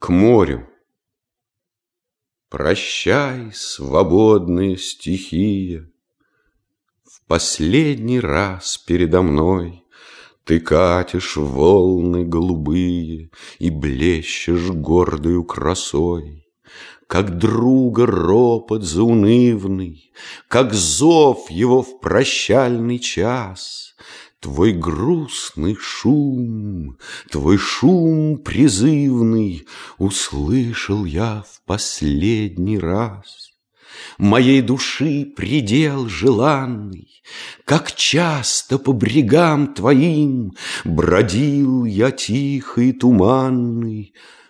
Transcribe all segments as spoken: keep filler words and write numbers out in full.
к морю. Прощай, свободная стихия, в последний раз передо мной ты катишь волны голубые и блещешь гордою красой, как друга ропот заунывный, как зов его в прощальный час. Твой грустный шум, твой шум призывный услышал я в последний раз. Моей души предел желанный, как часто по брегам твоим бродил я тихий туманный,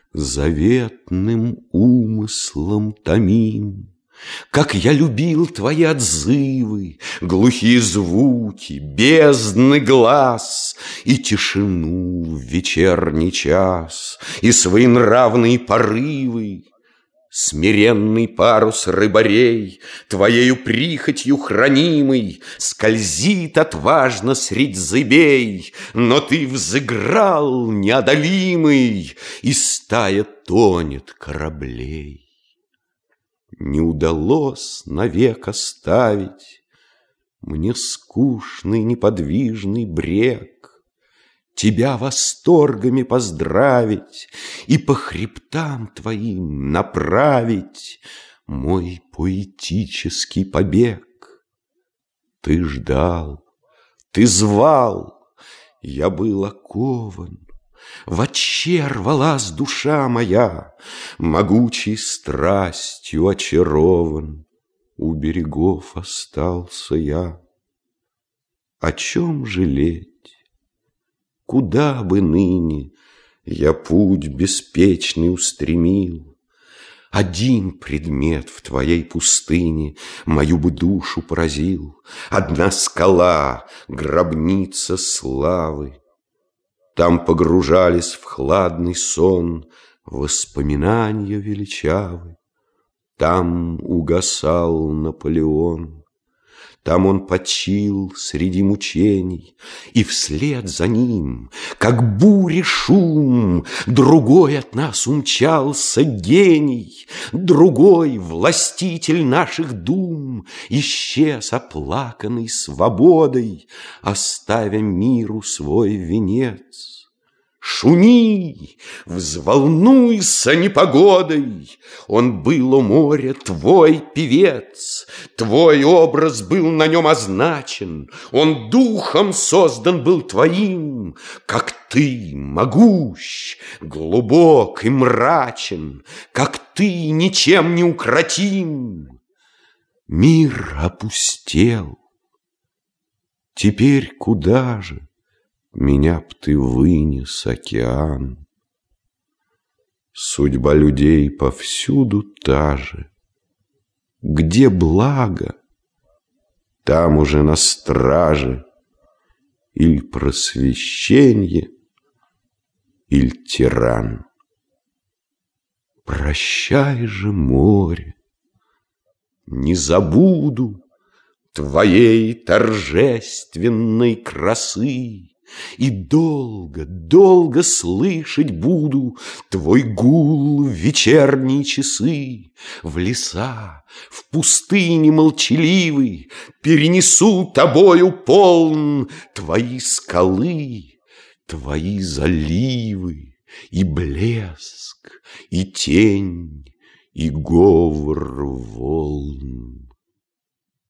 заветным умыслом томим. Как я любил твои отзывы, глухие звуки, бездны глаз и тишину в вечерний час, и своенравные порывы. Смиренный парус рыбарей, твоею прихотью хранимый, скользит отважно средь зыбей, но ты взыграл неодолимый, и стая тонет кораблей. Не удалось навек оставить мне скучный неподвижный брег, тебя восторгами поздравить и по хребтам твоим направить мой поэтический побег. Ты ждал, ты звал, я был окован, вотще рвалась душа моя, могучей страстью очарован, у берегов остался я. О чем жалеть? Куда бы ныне я путь беспечный устремил? Один предмет в твоей пустыне мою бы душу поразил. Одна скала, гробница славы. Там погружались в хладный сон воспоминания величавы. Там угасал Наполеон. Там он почил среди мучений, и вслед за ним, как бури шум, другой от нас умчался гений, другой властитель наших дум исчез оплаканный свободой, оставя миру свой венец. Шуми, взволнуйся непогодой, он был у моря твой певец, твой образ был на нем означен, он духом создан был твоим, как ты могущ, глубок и мрачен, как ты ничем не укротим. Мир опустел, теперь куда же? Меня б ты вынес, океан. Судьба людей повсюду та же. Где благо, там уже на страже иль просвещенье, иль тиран. Прощай же, море, не забуду твоей торжественной красы. И долго, долго слышать буду твой гул в вечерние часы. В леса, в пустыне молчаливый перенесу тобою полн твои скалы, твои заливы, и блеск, и тень, и говор волн.